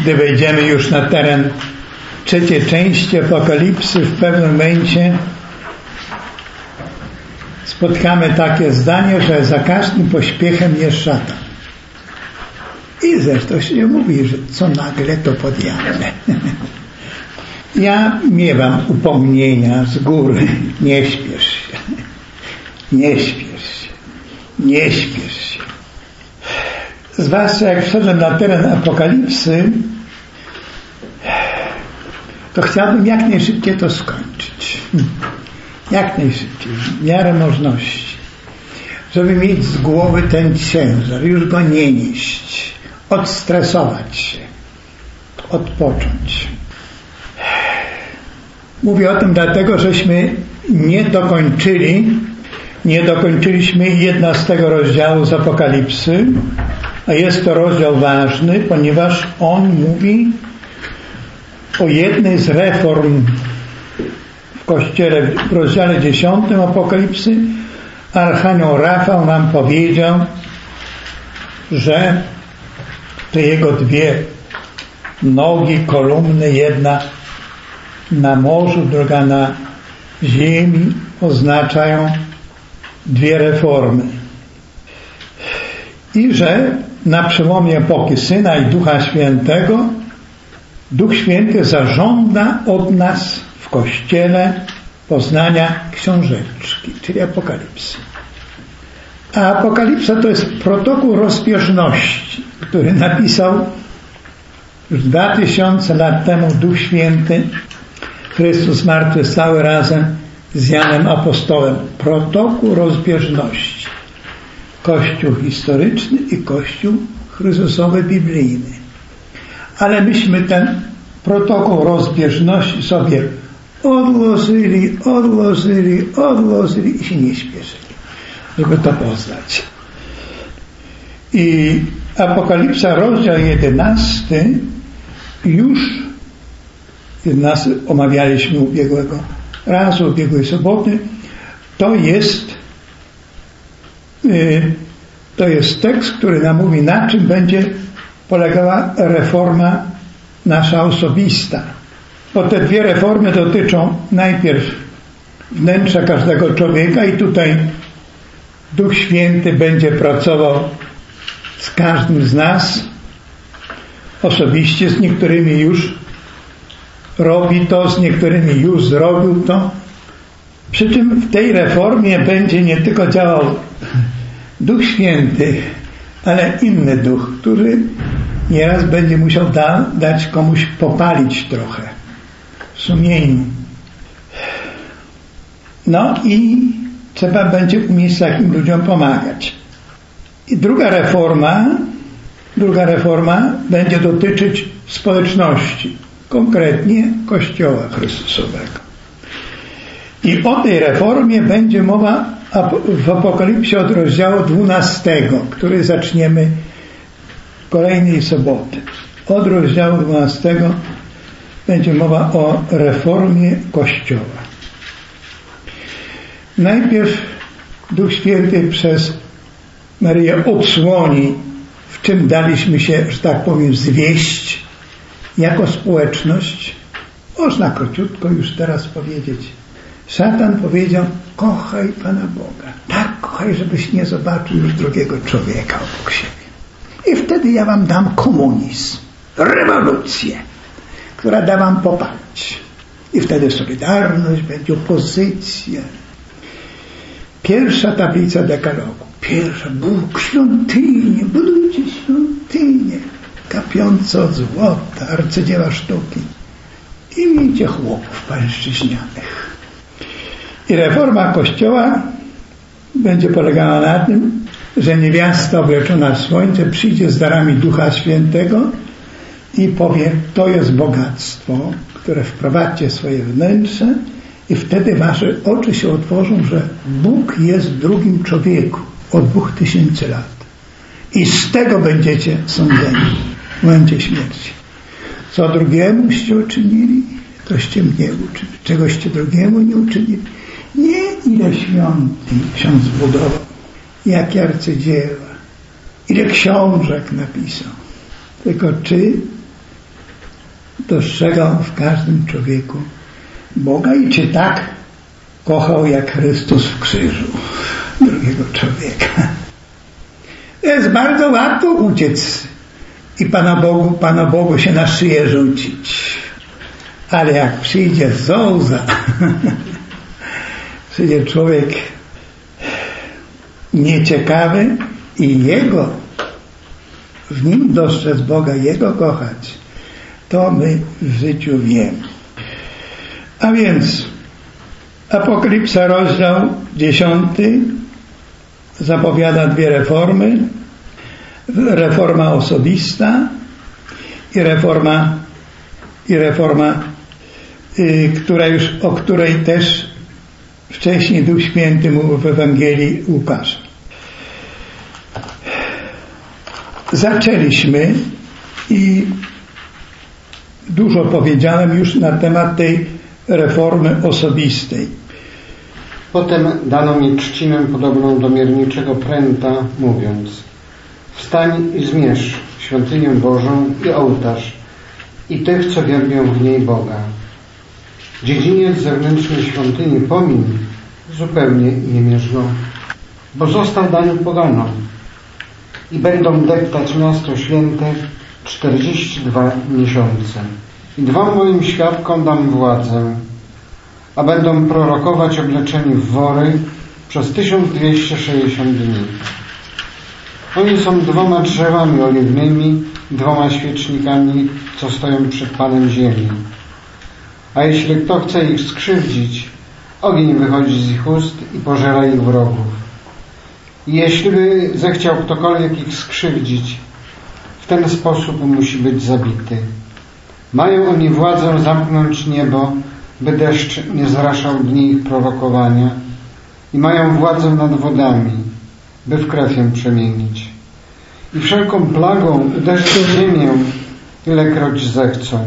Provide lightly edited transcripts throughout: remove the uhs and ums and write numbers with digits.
gdy wejdziemy już na teren trzeciej części Apokalipsy, w pewnym momencie spotkamy takie zdanie, że za każdym pośpiechem jest szatan. I zresztą się mówi, że co nagle to podjadę. Ja miewam upomnienia z góry. Nie śpiesz się. Nie śpiesz się. Nie śpiesz się. Zwłaszcza jak wszedłem na teren Apokalipsy, to chciałbym jak najszybciej to skończyć. Jak najszybciej, w miarę możliwości. Żeby mieć z głowy ten ciężar, już go nie nieść, odstresować się, odpocząć. Mówię o tym dlatego, żeśmy nie dokończyliśmy 11 rozdziału z Apokalipsy, a jest to rozdział ważny, ponieważ on mówi o jednej z reform w Kościele. W rozdziale 10 Apokalipsy Archanioł Rafał nam powiedział, że te jego dwie nogi, kolumny, jedna na morzu, druga na ziemi, oznaczają dwie reformy. I że na przełomie epoki Syna i Ducha Świętego Duch Święty zażąda od nas w Kościele poznania książeczki, czyli Apokalipsy. A Apokalipsa to jest protokół rozbieżności, który napisał już 2000 lat temu Duch Święty, Chrystus zmartwychwstały razem z Janem Apostołem. Protokół rozbieżności. Kościół historyczny i Kościół Chrystusowy biblijny. Ale myśmy ten protokół rozbieżności sobie odłożyli i się nie śpieszyli, żeby to poznać. I Apokalipsa, rozdział 11, już 11 omawialiśmy ubiegłej soboty, to jest tekst, który nam mówi, na czym będzie polegała reforma nasza osobista. Bo te dwie reformy dotyczą najpierw wnętrza każdego człowieka i tutaj Duch Święty będzie pracował z każdym z nas osobiście, z niektórymi już robi to, z niektórymi już zrobił to. Przy czym w tej reformie będzie nie tylko działał Duch Święty, ale inny duch, który nieraz będzie musiał dać komuś popalić trochę w sumieniu. No i trzeba będzie umieć takim ludziom pomagać. I druga reforma będzie dotyczyć społeczności, konkretnie Kościoła Chrystusowego. I o tej reformie będzie mowa w Apokalipsie od rozdziału 12, który zaczniemy kolejnej soboty. Od rozdziału 12 będzie mowa o reformie Kościoła. Najpierw Duch Święty przez Maryję odsłoni, w czym daliśmy się, że tak powiem, zwieść jako społeczność. Można króciutko już teraz powiedzieć. Szatan powiedział: kochaj Pana Boga. Tak kochaj, żebyś nie zobaczył już drugiego człowieka obok siebie. I wtedy ja wam dam komunizm, rewolucję, która da wam popalić. I wtedy solidarność, będzie opozycja. Pierwsza tablica dekalogu. Pierwsza, Bóg, świątynię, budujcie świątynię, kapiące od złota, arcydzieła sztuki. I miejcie chłopów pańszczyźnianych. I reforma Kościoła będzie polegała na tym, że niewiasta obleczona w słońce przyjdzie z darami Ducha Świętego i powie: to jest bogactwo, które wprowadźcie w swoje wnętrze, i wtedy wasze oczy się otworzą, że Bóg jest w drugim człowieku od 2000 lat. I z tego będziecie sądzeni w momencie śmierci. Co drugiemście uczynili, toście mnie uczynili. Czegoście drugiemu nie uczynili. Nie ile świątyń ksiądz zbudował, jakie arcydzieła, ile książek napisał, tylko czy dostrzegał w każdym człowieku Boga i czy tak kochał jak Chrystus w krzyżu drugiego człowieka. Jest bardzo łatwo uciec i Pana Bogu się na szyję rzucić. Ale jak przyjdzie zołza, przyjdzie człowiek nieciekawy i w nim dostrzec Boga, Jego kochać, to my w życiu wiemy. A więc Apokalipsa, rozdział 10 zapowiada dwie reformy. Reforma osobista i reforma, o której też wcześniej Duch Święty mówił w Ewangelii Łukasza. Zaczęliśmy i dużo powiedziałem już na temat tej reformy osobistej. Potem dano mi trzcinę podobną do mierniczego pręta, mówiąc: wstań i zmierz świątynię Bożą i ołtarz i tych, co wielbią w niej Boga. Dziedziniec zewnętrznej świątyni pomiń, zupełnie nie mierz go, bo został dany poganom i będą deptać miasto święte 42 miesiące. I 2 moim świadkom dam władzę, a będą prorokować obleczeni w wory przez 1260 dni. Oni są 2 drzewami oliwnymi, 2 świecznikami, co stoją przed Panem ziemi. A jeśli kto chce ich skrzywdzić, ogień wychodzi z ich ust i pożera ich wrogów. I jeśli by zechciał ktokolwiek ich skrzywdzić, w ten sposób musi być zabity. Mają oni władzę zamknąć niebo, by deszcz nie zraszał dni ich prorokowania, i mają władzę nad wodami, by w krew ją przemienić. I wszelką plagą uderzą ziemię, ilekroć zechcą.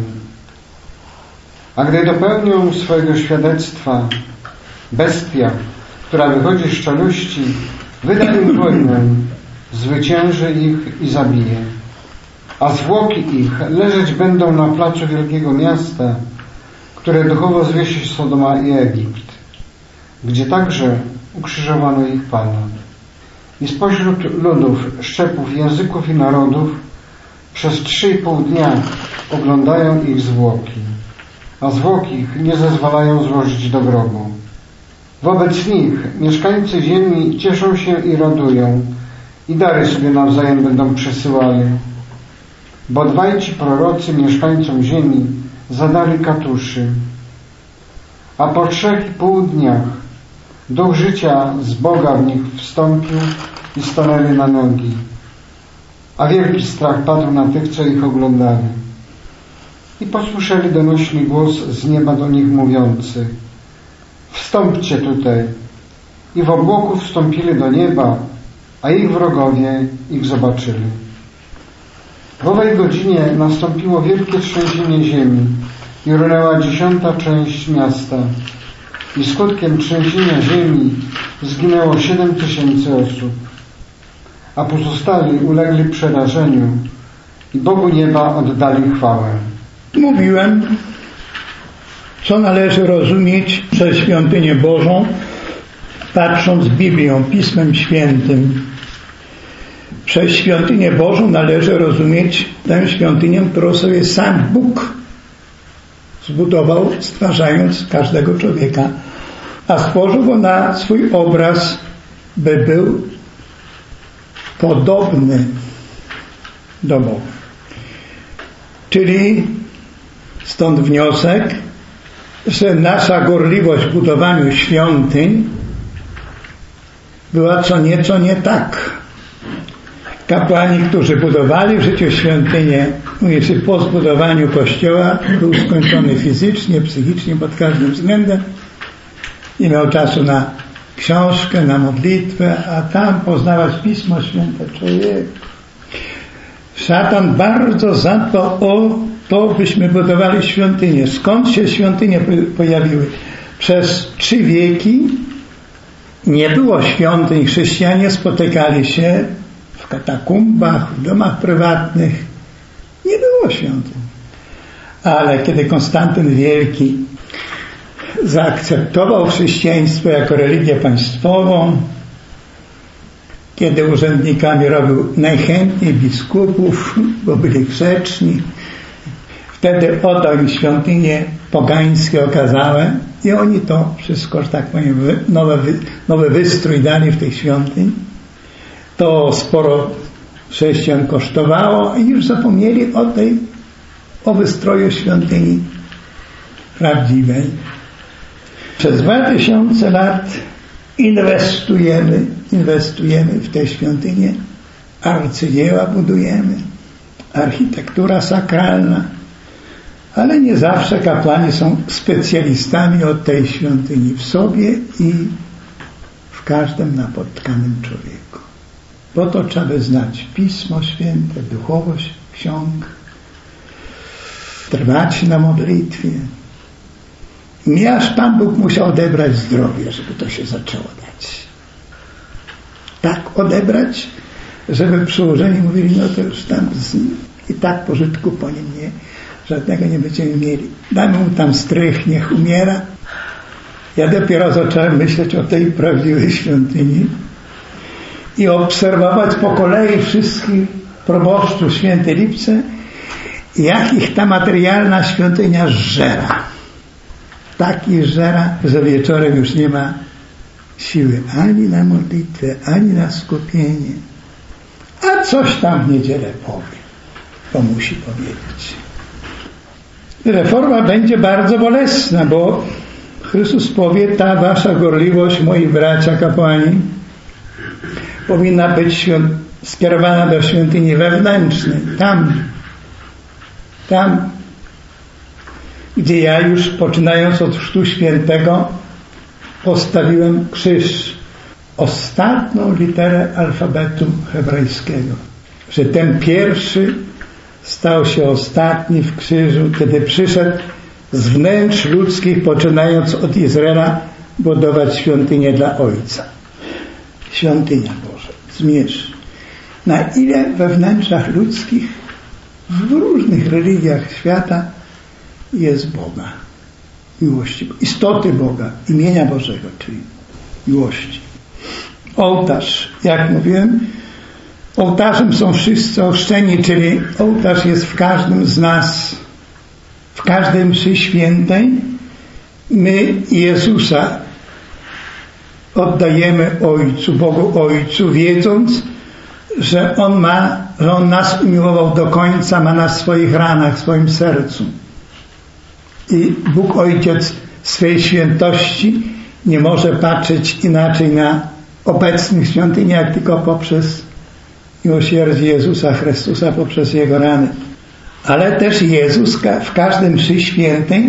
A gdy dopełnią swojego świadectwa, bestia, która wychodzi z czeluści, wyda im wojnę, zwycięży ich i zabije. A zwłoki ich leżeć będą na placu wielkiego miasta, które duchowo zwie się Sodoma i Egipt, gdzie także ukrzyżowano ich Pana. I spośród ludów, szczepów, języków i narodów przez 3,5 dnia oglądają ich zwłoki, a zwłoki ich nie zezwalają złożyć do grobu. Wobec nich mieszkańcy ziemi cieszą się i radują i dary sobie nawzajem będą przesyłali. Bo 2 ci prorocy mieszkańcom ziemi zadali katuszy, a po 3,5 dniach duch życia z Boga w nich wstąpił i stanęli na nogi. A wielki strach padł na tych, co ich oglądali. I posłyszeli donośny głos z nieba do nich mówiący: wstąpcie tutaj. I w obłoku wstąpili do nieba, a ich wrogowie ich zobaczyli. W owej godzinie nastąpiło wielkie trzęsienie ziemi i runęła 10. część miasta. I skutkiem trzęsienia ziemi zginęło 7000 osób, a pozostali ulegli przerażeniu i Bogu nieba oddali chwałę. Mówiłem, co należy rozumieć przez świątynię Bożą, patrząc Biblią, Pismem Świętym. Przez świątynię Bożą należy rozumieć tę świątynię, którą sobie sam Bóg zbudował, stwarzając każdego człowieka, a stworzył go na swój obraz, by był podobny do Boga. Czyli stąd wniosek, że nasza gorliwość w budowaniu świątyń była co nieco nie tak. Kapłani, którzy budowali w życiu świątynię, mówię, po zbudowaniu kościoła był skończony fizycznie, psychicznie, pod każdym względem. Nie miał czasu na książkę, na modlitwę, a tam poznawać Pismo Święte. Człowiek. Szatan bardzo zadbał o to, byśmy budowali świątynię. Skąd się świątynie pojawiły? Przez 3 wieki nie było świątyń. Chrześcijanie spotykali się w katakumbach, w domach prywatnych. Nie było świątyń. Ale kiedy Konstantyn Wielki zaakceptował chrześcijaństwo jako religię państwową, kiedy urzędnikami robił najchętniej biskupów, bo byli grzeczni, wtedy oddał im świątynie pogańskie okazałe i oni to wszystko, że tak powiem, nowy wystrój dali w tych świątyń. To sporo chrześcijan kosztowało i już zapomnieli o wystroju świątyni prawdziwej. Przez 2000 lat inwestujemy w te świątynie, arcydzieła budujemy, architektura sakralna, ale nie zawsze kapłani są specjalistami od tej świątyni w sobie i w każdym napotkanym człowieku. Po to trzeba znać Pismo Święte, duchowość ksiąg, trwać na modlitwie. Mi aż Pan Bóg musiał odebrać zdrowie, żeby to się zaczęło dać. Tak odebrać, żeby przełożeni mówili, no to już tam i tak pożytku po nim żadnego nie będziemy mieli. Damy mu tam strych, niech umiera. Ja dopiero zacząłem myśleć o tej prawdziwej świątyni i obserwować po kolei wszystkich proboszczów Świętej Lipce, jak ich ta materialna świątynia żera. Taki żera, że wieczorem już nie ma siły ani na modlitwę, ani na skupienie. A coś tam w niedzielę powie, bo musi powiedzieć. Reforma będzie bardzo bolesna, bo Chrystus powie, ta wasza gorliwość, moi bracia kapłani, powinna być skierowana do świątyni wewnętrznej. Tam, gdzie ja już poczynając od Chrztu Świętego postawiłem krzyż, ostatnią literę alfabetu hebrajskiego, że ten pierwszy stał się ostatni w krzyżu, kiedy przyszedł z wnętrz ludzkich, poczynając od Izraela, budować świątynię dla Ojca. Świątynia Boża. Zmierz. Na ile we wnętrzach ludzkich, w różnych religiach świata jest Boga. Miłości. Istoty Boga. Imienia Bożego, czyli miłości. Ołtarz. Jak mówiłem, ołtarzem są wszyscy ochrzczeni, czyli ołtarz jest w każdym z nas. W każdej mszy świętej my Jezusa oddajemy Ojcu, Bogu Ojcu, wiedząc, że On nas umiłował do końca, ma nas w swoich ranach, w swoim sercu. I Bóg Ojciec swej świętości nie może patrzeć inaczej na obecnych świątyniach, tylko poprzez miłosierdzie Jezusa Chrystusa, poprzez Jego rany. Ale też Jezus w każdym mszy świętej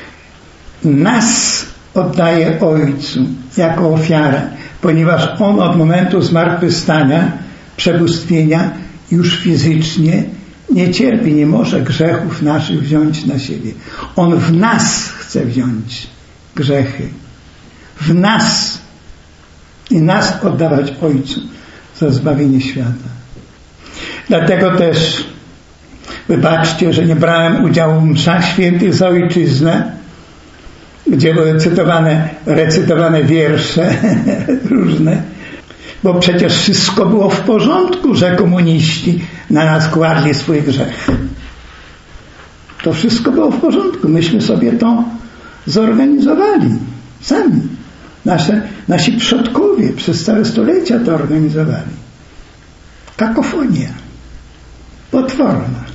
nas oddaje Ojcu jako ofiarę, ponieważ On od momentu zmartwychwstania, przebóstwienia już fizycznie nie cierpi, nie może grzechów naszych wziąć na siebie. On w nas chce wziąć grzechy. W nas. I nas oddawać Ojcu za zbawienie świata. Dlatego też wybaczcie, że nie brałem udziału w mszach świętych za ojczyznę, gdzie były recytowane wiersze różne, bo przecież wszystko było w porządku, że komuniści na nas kładli swój grzech. To wszystko było w porządku. Myśmy sobie to zorganizowali sami. Nasi przodkowie przez całe stulecia to organizowali. Kakofonia. Potworna.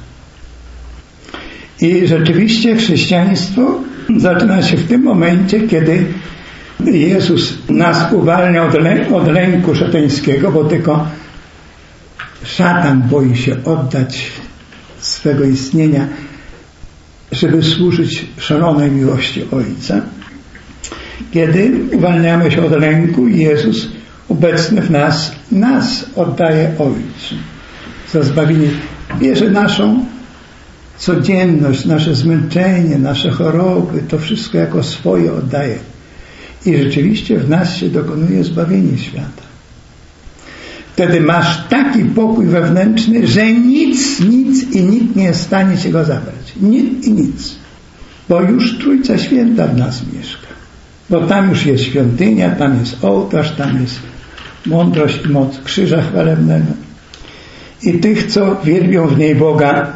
I rzeczywiście chrześcijaństwo zaczyna się w tym momencie, kiedy Jezus nas uwalnia od lęku szatańskiego, bo tylko szatan boi się oddać swego istnienia, żeby służyć szalonej miłości Ojca. Kiedy uwalniamy się od lęku, Jezus obecny w nas oddaje Ojcu za zbawienie. Bierze naszą codzienność, nasze zmęczenie, nasze choroby, to wszystko jako swoje oddaje. I rzeczywiście w nas się dokonuje zbawienie świata. Wtedy masz taki pokój wewnętrzny, że nic i nikt nie jest w stanie ci go zabrać. Nic i nic. Bo już Trójca Święta w nas mieszka. Bo tam już jest świątynia, tam jest ołtarz, tam jest mądrość i moc krzyża chwalebnego. I tych, co wielbią w niej Boga,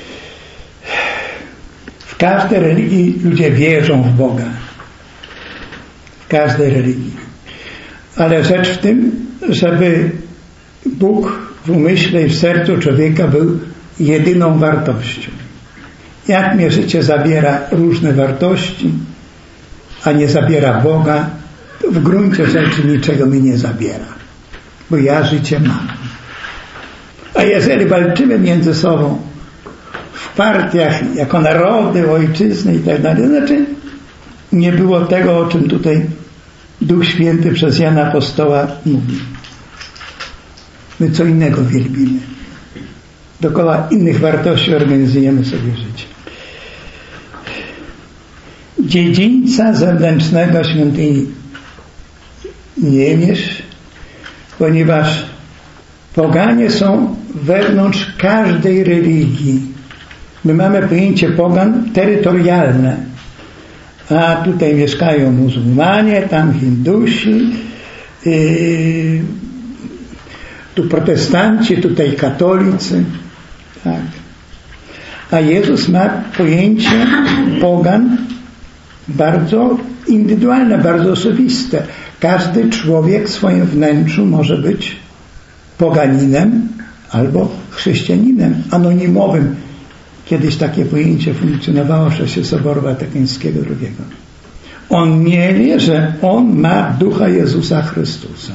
w każdej religii ludzie wierzą w Boga. W każdej religii. Ale rzecz w tym, żeby Bóg w umyśle i w sercu człowieka był jedyną wartością. Jak mnie życie zabiera różne wartości, a nie zabiera Boga, to w gruncie rzeczy niczego mi nie zabiera. Bo ja życie mam. A jeżeli walczymy między sobą w partiach jako narody, ojczyzny i tak dalej, znaczy nie było tego, o czym tutaj Duch Święty przez Jana Apostoła mówi. My co innego wielbimy. Dookoła innych wartości organizujemy sobie życie. Dziedzińca zewnętrznego świątyni nie miesz, ponieważ poganie są wewnątrz każdej religii. My mamy pojęcie pogan terytorialne, a tutaj mieszkają muzułmanie, tam Hindusi, tu protestanci, tutaj katolicy, tak. A Jezus ma pojęcie pogan bardzo indywidualne, bardzo osobiste. Każdy człowiek w swoim wnętrzu może być poganinem albo chrześcijaninem anonimowym. Kiedyś takie pojęcie funkcjonowało w czasie Soboru Watykańskiego II. On nie wie, że on ma Ducha Jezusa Chrystusa.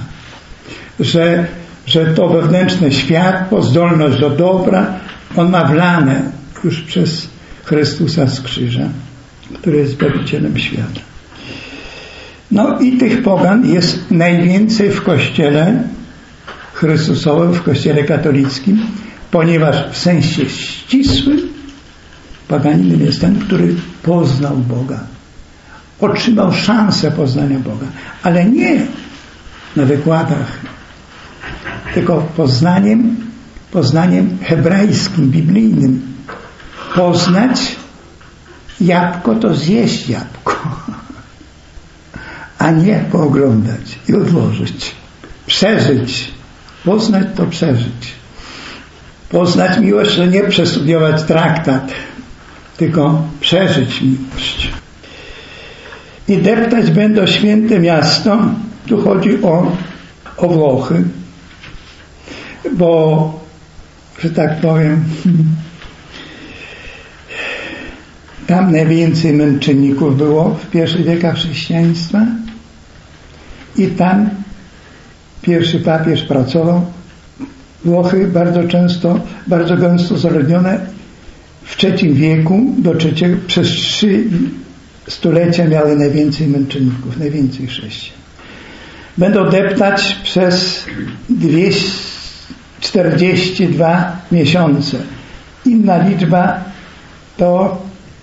Że to wewnętrzne światło, zdolność do dobra, on ma wlane już przez Chrystusa z krzyża, który jest Zbawicielem świata. No i tych pogan jest najwięcej w Kościele Chrystusowym, w Kościele katolickim, ponieważ w sensie ścisłym paganinem jest ten, który poznał Boga. Otrzymał szansę poznania Boga, ale nie na wykładach, tylko poznaniem hebrajskim, biblijnym. Poznać jabłko to zjeść jabłko, a nie pooglądać i odłożyć. Przeżyć. Poznać to przeżyć. Poznać miłość to nie przestudiować traktat, tylko przeżyć miłość. I deptać będą święte miasto. Tu chodzi o Włochy, bo, że tak powiem, tam najwięcej męczenników było w pierwszych wiekach chrześcijaństwa i tam pierwszy papież pracował. Włochy bardzo gęsto zaludnione w III wieku do III, przez 3 stulecia miały najwięcej męczenników, najwięcej chrześcijan. Będą deptać przez 42 miesiące. Inna liczba to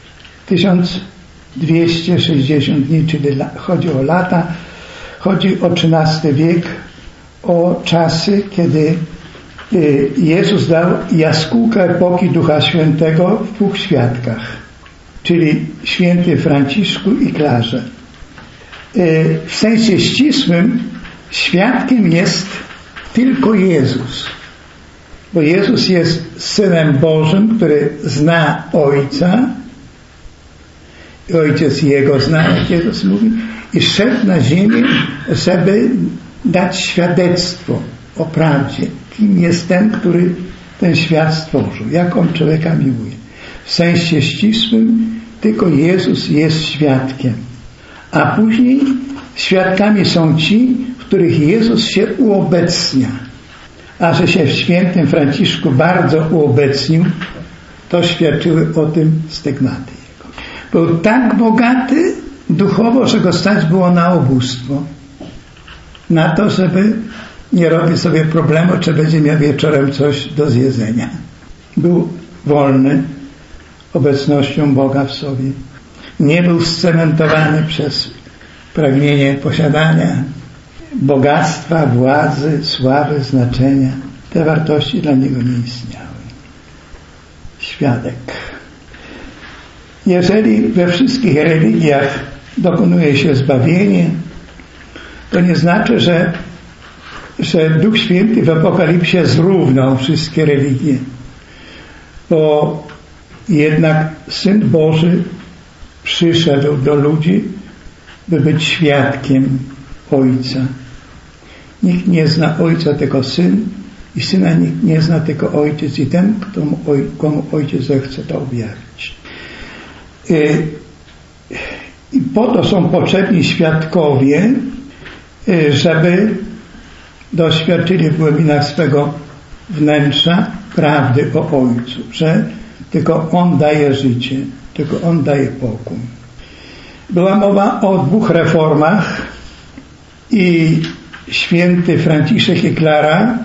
1260 dni, czyli chodzi o lata, chodzi o XIII wiek, o czasy, kiedy Jezus dał jaskółkę epoki Ducha Świętego w 2 świadkach, czyli święty Franciszku i Klarze. W sensie ścisłym świadkiem jest tylko Jezus, bo Jezus jest Synem Bożym, który zna Ojca i Ojciec Jego zna, jak Jezus mówi, i szedł na ziemię, żeby dać świadectwo o prawdzie. Kim jest ten, który ten świat stworzył, jak on człowieka miłuje. W sensie ścisłym tylko Jezus jest świadkiem. A później świadkami są ci, w których Jezus się uobecnia. A że się w świętym Franciszku bardzo uobecnił, to świadczyły o tym stygmaty jego. Był tak bogaty duchowo, że go stać było na ubóstwo. Na to, żeby nie robić sobie problemu, czy będzie miał wieczorem coś do zjedzenia. Był wolny obecnością Boga w sobie. Nie był scementowany przez pragnienie posiadania bogactwa, władzy, sławy, znaczenia. Te wartości dla niego nie istniały. Świadek. Jeżeli we wszystkich religiach dokonuje się zbawienie, to nie znaczy, że Duch Święty w Apokalipsie zrównał wszystkie religie, bo jednak Syn Boży przyszedł do ludzi, by być świadkiem Ojca. Nikt nie zna Ojca, tylko Syn, i Syna nikt nie zna, tylko Ojciec, i ten, komu Ojciec zechce to objawić. I po to są potrzebni świadkowie, żeby doświadczyli w głębinach swego wnętrza prawdy o Ojcu, że tylko On daje życie, tylko On daje pokój. Była mowa o 2 reformach i święty Franciszek i Klara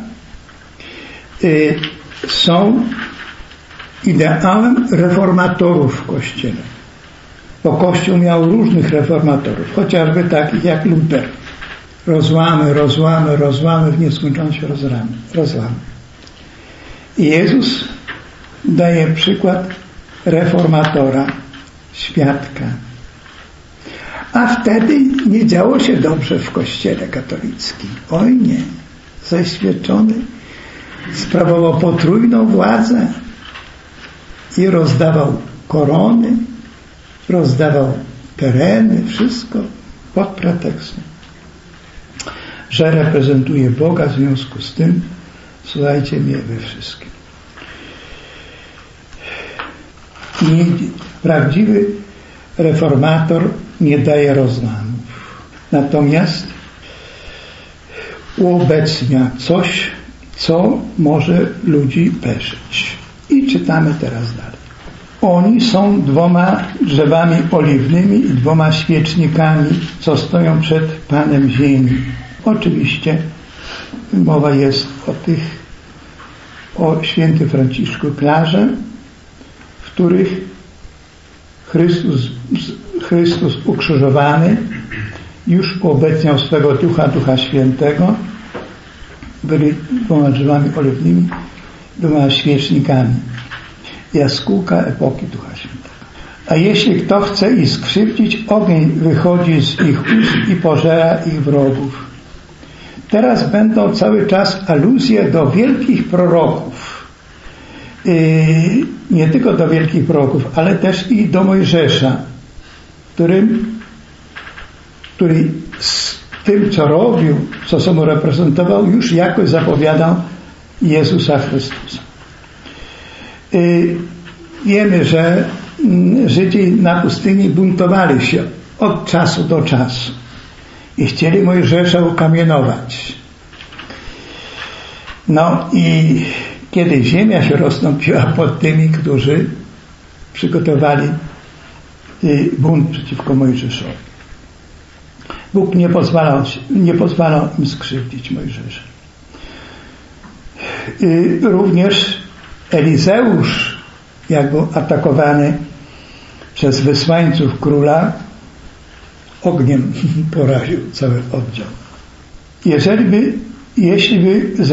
są ideałem reformatorów w Kościele. Bo Kościół miał różnych reformatorów, chociażby takich jak Luter. Rozłamy, w nieskończoność rozlamy. I Jezus daje przykład reformatora, świadka. A wtedy nie działo się dobrze w Kościele katolickim. Oj nie. Zaświadczony sprawował potrójną władzę i rozdawał korony, rozdawał tereny, wszystko pod pretekstem, że reprezentuje Boga, w związku z tym słuchajcie mnie we wszystkim. I prawdziwy reformator nie daje rozłamów. Natomiast uobecnia coś, co może ludzi peszyć. I czytamy teraz dalej. Oni są 2 drzewami oliwnymi i 2 świecznikami, co stoją przed Panem ziemi. Oczywiście mowa jest o świętym Franciszku Klarze, w których Chrystus ukrzyżowany już uobecniał swego Ducha Świętego. Byli 2 drzewami oliwnymi, 2 świecznikami. Jaskółka epoki Ducha Świętego. A jeśli kto chce ich skrzywdzić, ogień wychodzi z ich ust i pożera ich wrogów. Teraz będą cały czas aluzje do wielkich proroków. Nie tylko do wielkich proroków, ale też i do Mojżesza, który z tym, co robił, co sobą reprezentował, już jakoś zapowiadał Jezusa Chrystusa. Wiemy, że Żydzi na pustyni buntowali się od czasu do czasu i chcieli Mojżesza ukamienować. No i kiedy ziemia się rozstąpiła pod tymi, którzy przygotowali bunt przeciwko Mojżeszowi, Bóg nie pozwalał im skrzywdzić Mojżesza. Również Elizeusz, jak był atakowany przez wysłańców króla, ogniem poraził cały oddział. Jeśli by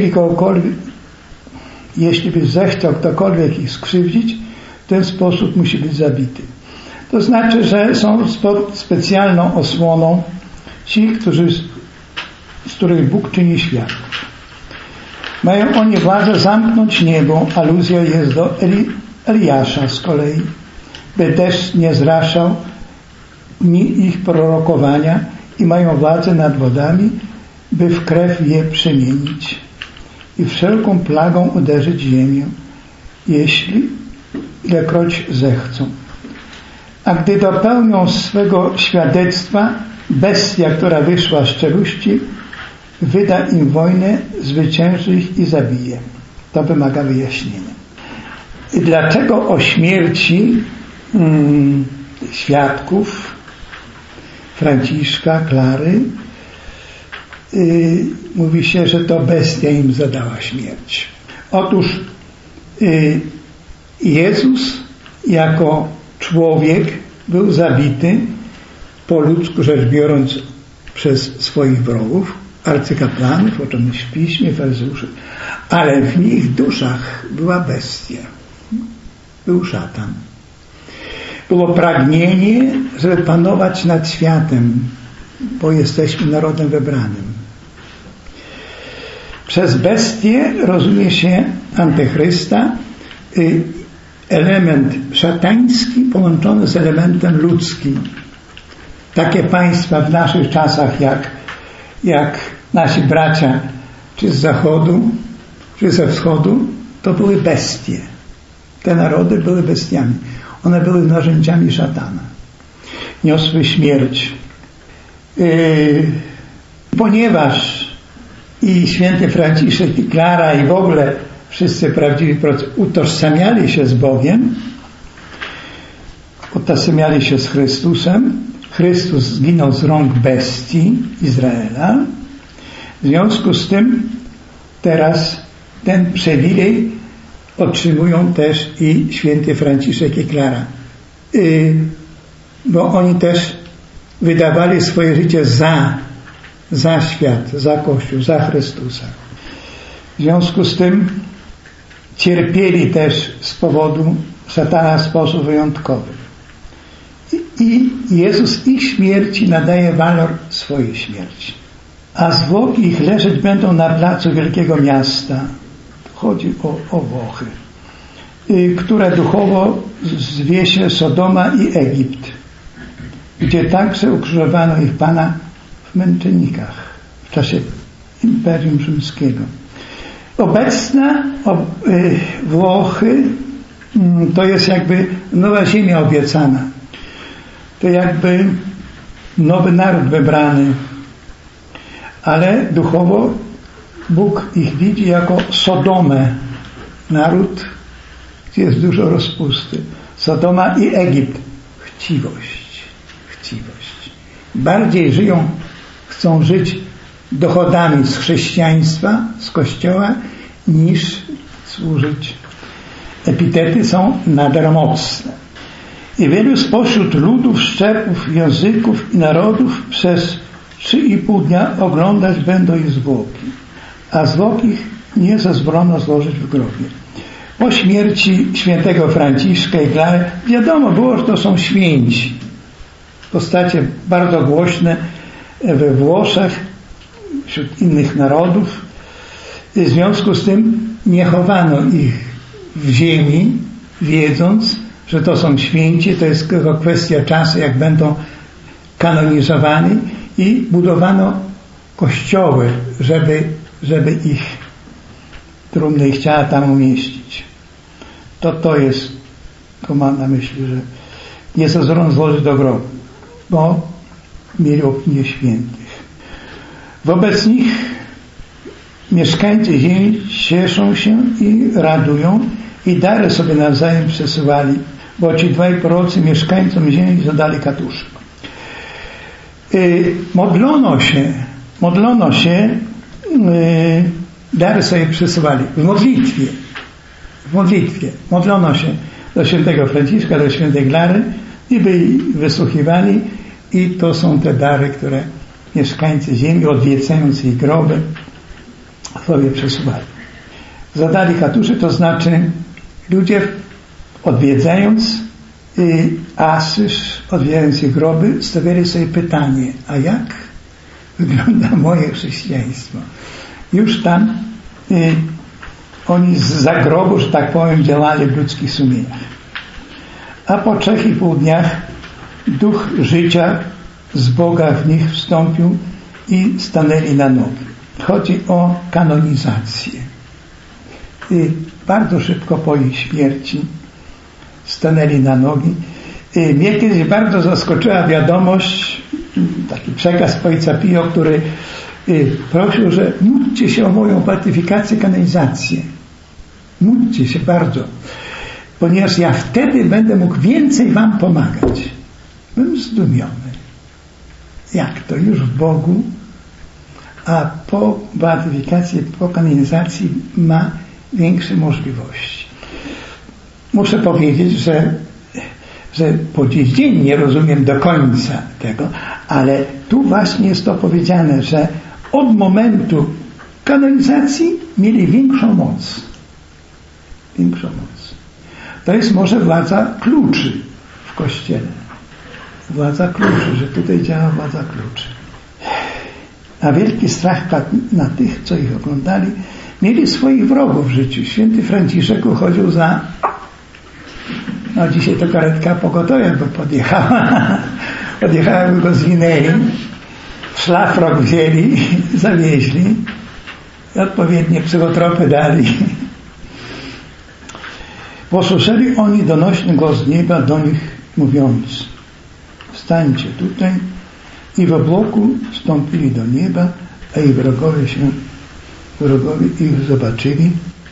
zechciał ktokolwiek ich skrzywdzić, w ten sposób musi być zabity. To znaczy, że są pod specjalną osłoną ci, z których Bóg czyni świadków. Mają oni władzę zamknąć niebo, aluzja jest do Eliasza z kolei, by deszcz nie zraszał dni ich prorokowania, i mają władzę nad wodami, by w krew je przemienić i wszelką plagą uderzyć ziemię, jeśli ilekroć zechcą. A gdy dopełnią swego świadectwa, bestia, która wyszła z czeluści, wyda im wojnę, zwycięży ich i zabije. To wymaga wyjaśnienia. I dlaczego o śmierci świadków Franciszka, Klary mówi się, że to bestia im zadała śmierć? Otóż Jezus jako człowiek był zabity, po ludzku rzecz biorąc, przez swoich wrogów, arcykapłanów, o czym w Piśmie, faryzeuszy, ale w ich duszach była bestia. Był szatan. Było pragnienie, żeby panować nad światem, bo jesteśmy narodem wybranym. Przez bestię rozumie się Antychrysta, element szatański połączony z elementem ludzkim. Takie państwa w naszych czasach jak nasi bracia, czy z zachodu, czy ze wschodu, to były bestie. Te narody były bestiami. One były narzędziami szatana. Niosły śmierć. Ponieważ i święty Franciszek, i Klara, i w ogóle wszyscy prawdziwi prorocy utożsamiali się z Bogiem, utożsamiali się z Chrystusem. Chrystus zginął z rąk bestii Izraela. W związku z tym teraz ten przywilej otrzymują też i święty Franciszek i Klara. Bo oni też wydawali swoje życie za świat, za Kościół, za Chrystusa. W związku z tym cierpieli też z powodu szatana w sposób wyjątkowy. I Jezus ich śmierci nadaje walor swojej śmierci. A zwłoki ich leżeć będą na placu wielkiego miasta. Chodzi o Włochy, które duchowo zwie się Sodoma i Egipt, gdzie także ukrzyżowano ich Pana w męczennikach w czasie Imperium Rzymskiego. Obecna Włochy to jest jakby nowa ziemia obiecana. To jakby nowy naród wybrany, ale duchowo Bóg ich widzi jako Sodomę, naród, gdzie jest dużo rozpusty. Sodoma i Egipt. Chciwość. Bardziej chcą żyć dochodami z chrześcijaństwa, z Kościoła, niż służyć. Epitety są nader mocne. I wielu spośród ludów, szczepów, języków i narodów przez 3,5 dnia oglądać będą ich zwłoki, a zwłok ich nie zezwolono złożyć w grobie. Po śmierci świętego Franciszka i Klary wiadomo było, że to są święci. Postacie bardzo głośne we Włoszech, wśród innych narodów. W związku z tym nie chowano ich w ziemi, wiedząc, że to są święci, to jest tylko kwestia czasu, jak będą kanonizowani, i budowano kościoły, żeby ich trumny chciała tam umieścić. To jest, to mam na myśli, że nie zezwolono złożyć do grobu, bo mieli opinię świętych. Wobec nich mieszkańcy ziemi cieszą się i radują i dary sobie nawzajem przesyłali, bo ci dwaj prorocy mieszkańcom ziemi zadali katusze. Modlono się, dary sobie przesyłali w modlitwie. Modlono się do świętego Franciszka, do świętej Klary i byli wysłuchiwani, i to są te dary, które mieszkańcy ziemi, odwiedzając ich groby, sobie przesuwali. Zadali katusze, to znaczy ludzie odwiedzając Asyż, odwiedzając ich groby, stawiali sobie pytanie: a jak wygląda moje chrześcijaństwo? Już tam oni zza grobu, że tak powiem, działali w ludzkich sumieniach. A po 3,5 dniach duch życia z Boga w nich wstąpił i stanęli na nogi. Chodzi o kanonizację. Bardzo szybko po ich śmierci stanęli na nogi. Mnie kiedyś bardzo zaskoczyła wiadomość, taki przekaz ojca Pio, który prosił, że módlcie się o moją beatyfikację, kanonizację. Módlcie się bardzo, ponieważ ja wtedy będę mógł więcej wam pomagać. Byłem zdumiony. Jak to już w Bogu, a po beatyfikacji, po kanonizacji ma większe możliwości. Muszę powiedzieć, że po dziś dzień nie rozumiem do końca tego, ale tu właśnie jest to powiedziane, że od momentu kanonizacji mieli większą moc. To jest może władza kluczy w Kościele. Kościele. Władza kluczy, że tutaj działa władza kluczy. A wielki strach padł na tych, co ich oglądali. Mieli swoich wrogów w życiu. Święty Franciszek uchodził za... No dzisiaj to karetka pogotowia, bo podjechała, by go zwinęli. Szlafrok wzięli, zawieźli. Odpowiednie psychotropy dali. Posłyszeli oni donośny głos z nieba do nich mówiąc: wstańcie tutaj. I w obłoku wstąpili do nieba, a ich wrogowie ich zobaczyli.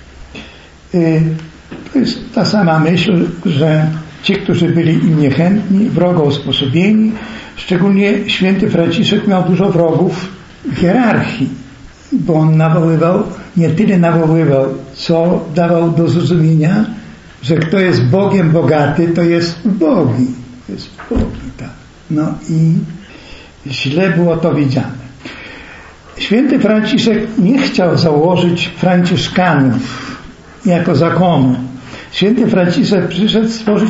To jest ta sama myśl, że ci, którzy byli im niechętni, wrogo usposobieni, szczególnie święty Franciszek miał dużo wrogów w hierarchii, bo on nie tyle nawoływał, co dawał do zrozumienia, że kto jest Bogiem bogaty, to jest ubogi. Jest ubogi, tak. No i źle było to widziane. Święty Franciszek nie chciał założyć franciszkanów jako zakonu. Święty Franciszek przyszedł stworzyć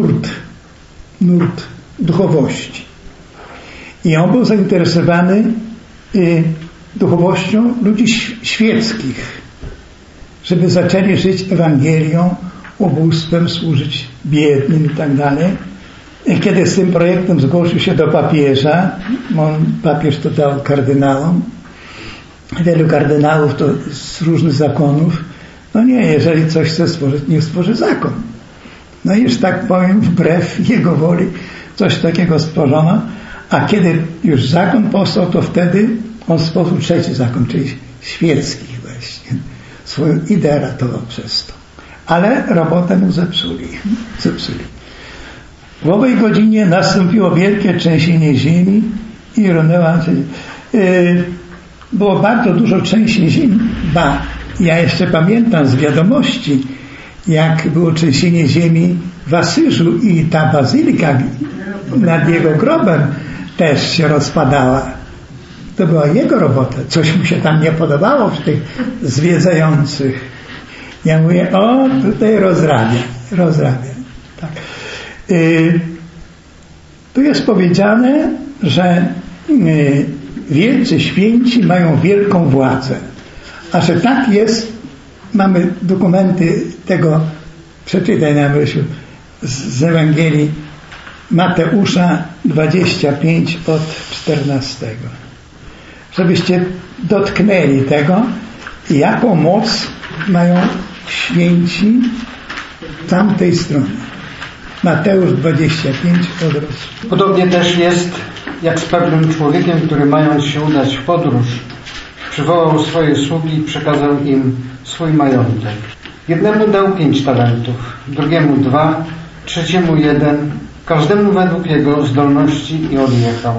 nurt duchowości. I on był zainteresowany duchowością ludzi świeckich, żeby zaczęli żyć Ewangelią, ubóstwem, służyć biednym i tak dalej. I kiedy z tym projektem zgłosił się do papieża, papież to dał kardynałom, wielu kardynałów to z różnych zakonów, no nie, jeżeli coś chce stworzyć, niech stworzy zakon. No i już tak powiem, wbrew jego woli coś takiego stworzono, a kiedy już zakon powstał, to wtedy on stworzył trzeci zakon, czyli świecki właśnie. Swoją ideę ratował przez to. Ale robotę mu zepsuli. W owej godzinie nastąpiło wielkie trzęsienie ziemi i runęła. Było bardzo dużo trzęsień ziemi. Ja jeszcze pamiętam z wiadomości, jak było trzęsienie ziemi w Asyżu i ta bazylika nad jego grobem też się rozpadała. To była jego robota. Coś mu się tam nie podobało w tych zwiedzających. Ja mówię, tutaj rozrabia. Tak. Tu jest powiedziane, że wielcy święci mają wielką władzę. A że tak jest, mamy dokumenty tego, przeczytaj nam, Rysiu, z Ewangelii Mateusza 25 od 14. Żebyście dotknęli tego, jaką moc mają święci tamtej strony. Mateusz 25 od. Podobnie też jest jak z pewnym człowiekiem, który mając się udać w podróż, przywołał swoje sługi i przekazał im swój majątek. Jednemu dał 5 talentów, drugiemu 2, trzeciemu 1, każdemu według jego zdolności i odjechał.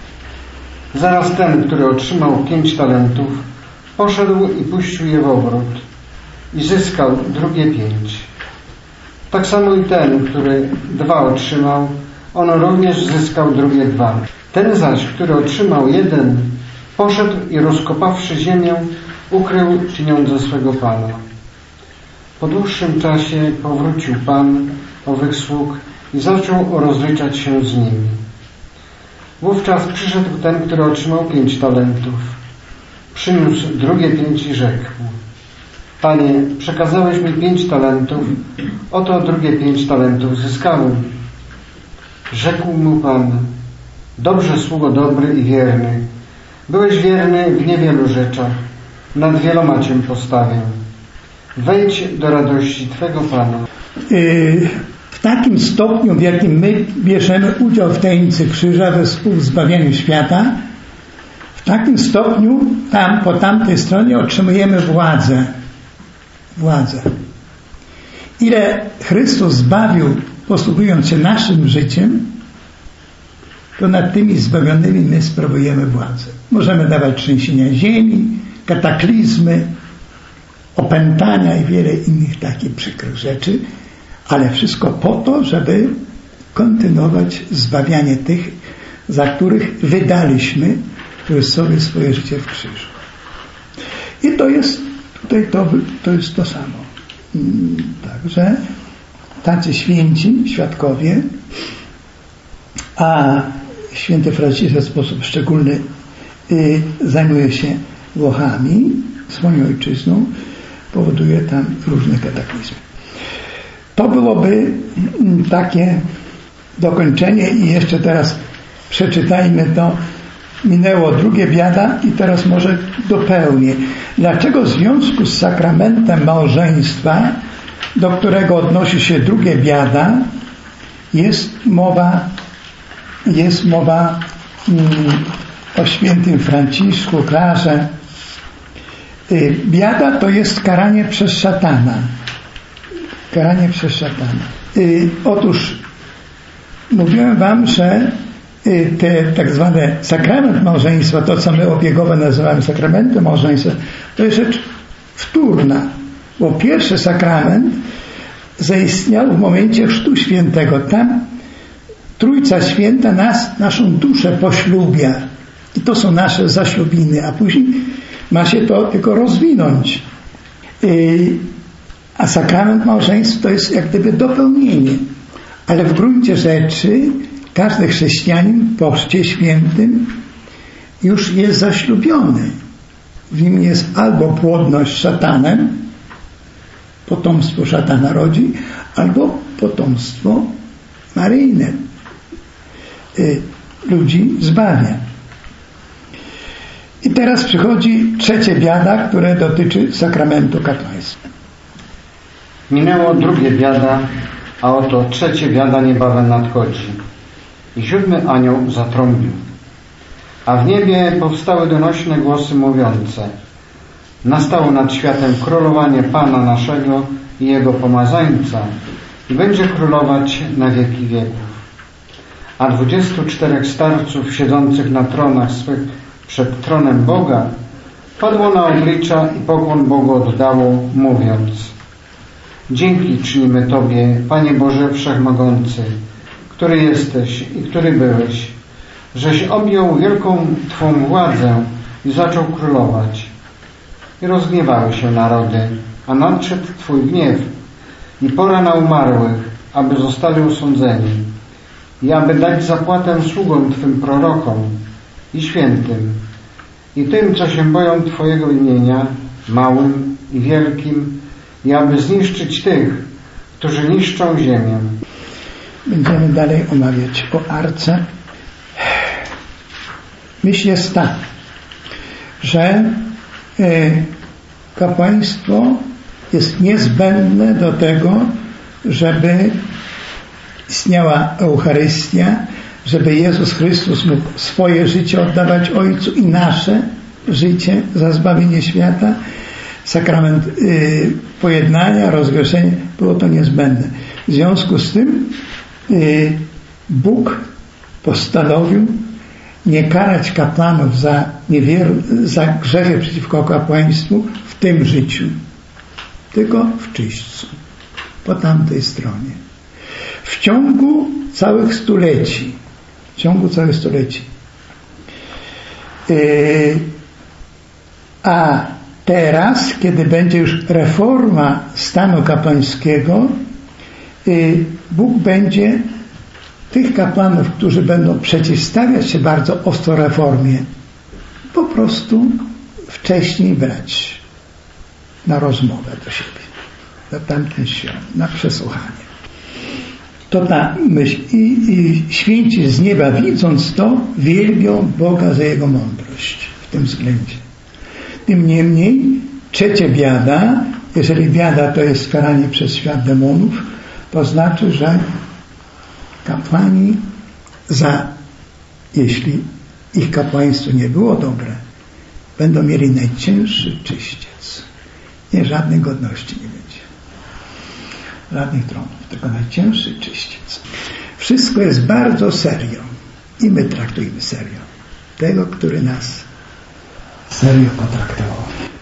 Zaraz ten, który otrzymał 5 talentów, poszedł i puścił je w obrót i zyskał drugie 5. Tak samo i ten, który 2 otrzymał, on również zyskał drugie 2. Ten zaś, który otrzymał 1, poszedł i rozkopawszy ziemię, ukrył pieniądze swego Pana. Po dłuższym czasie powrócił Pan owych sług i zaczął rozliczać się z nimi. Wówczas przyszedł ten, który otrzymał 5 talentów. Przyniósł drugie 5 i rzekł: Panie, przekazałeś mi 5 talentów, oto drugie 5 talentów zyskałem. Rzekł mu Pan: Dobrze, sługo dobry i wierny. Byłeś wierny w niewielu rzeczach, nad wieloma Cię postawię. Wejdź do radości Twego Pana. W takim stopniu, w jakim my bierzemy udział w tajemnicy krzyża we współzbawianiu świata, w takim stopniu tam, po tamtej stronie otrzymujemy władzę. Ile Chrystus zbawił, posługując się naszym życiem, to nad tymi zbawionymi my sprawujemy władzę. Możemy dawać trzęsienia ziemi, kataklizmy, opętania i wiele innych takich przykrych rzeczy, ale wszystko po to, żeby kontynuować zbawianie tych, za których wydaliśmy Chrystusowi swoje życie w krzyżu. I to jest tutaj to jest to samo. Także tacy święci, świadkowie a święty Franciszek w sposób szczególny zajmuje się Włochami, swoją ojczyzną, powoduje tam różne kataklizmy. To byłoby takie dokończenie i jeszcze teraz przeczytajmy to. Minęło drugie biada i teraz może dopełnię. Dlaczego w związku z sakramentem małżeństwa, do którego odnosi się drugie biada, jest mowa o świętym Franciszku, Klarze. Biada to jest karanie przez szatana. Karanie przez szatana. Otóż mówiłem wam, że te tak zwane sakrament małżeństwa, to co my obiegowo nazywamy sakramentem małżeństwa, to jest rzecz wtórna, bo pierwszy sakrament zaistniał w momencie chrztu świętego. Tam Trójca Święta naszą duszę poślubia i to są nasze zaślubiny, a później ma się to tylko rozwinąć. A sakrament małżeństwa to jest jak gdyby dopełnienie, ale w gruncie rzeczy każdy chrześcijanin po chrzcie świętym już jest zaślubiony. W nim jest albo płodność z szatanem, potomstwo szatana rodzi, albo potomstwo maryjne ludzi zbawia. I teraz przychodzi trzecie biada, które dotyczy sakramentu kapłaństwa. Minęło drugie biada, a oto trzecie biada niebawem nadchodzi. I 7. anioł zatrąbił. A w niebie powstały donośne głosy mówiące: nastało nad światem królowanie Pana naszego i Jego pomazańca i będzie królować na wieki wieków. A 24 starców siedzących na tronach swych przed tronem Boga padło na oblicza i pokłon Bogu oddało, mówiąc: dzięki czynimy Tobie, Panie Boże Wszechmogący, który jesteś i który byłeś, żeś objął wielką Twą władzę i zaczął królować. I rozgniewały się narody, a nadszedł Twój gniew i pora na umarłych, aby zostali osądzeni i aby dać zapłatę sługom Twym prorokom i świętym i tym, co się boją Twojego imienia, małym i wielkim, i aby zniszczyć tych, którzy niszczą ziemię. Będziemy dalej omawiać o arce. Myśl jest ta, że kapłaństwo jest niezbędne do tego, żeby istniała Eucharystia, żeby Jezus Chrystus mógł swoje życie oddawać Ojcu i nasze życie za zbawienie świata. Sakrament pojednania, rozgrzeszenia, było to niezbędne. W związku z tym Bóg postanowił nie karać kapłanów za grzechy przeciwko kapłaństwu w tym życiu, tylko w czyśćcu, po tamtej stronie. W ciągu całych stuleci. A teraz, kiedy będzie już reforma stanu kapłańskiego, Bóg będzie tych kapłanów, którzy będą przeciwstawiać się bardzo ostro reformie, po prostu wcześniej brać na rozmowę do siebie, na tamten świat, na przesłuchanie. To ta myśl. I święci z nieba, widząc to, wielbią Boga za Jego mądrość w tym względzie. Tym niemniej trzecia biada, jeżeli biada to jest karanie przez świat demonów, to znaczy, że kapłani jeśli ich kapłaństwo nie było dobre, będą mieli najcięższy czyściec. Nie, żadnej godności nie będzie. Żadnych tronów, tylko najcięższy czyściec. Wszystko jest bardzo serio i my traktujemy serio tego, który nas serio potraktował.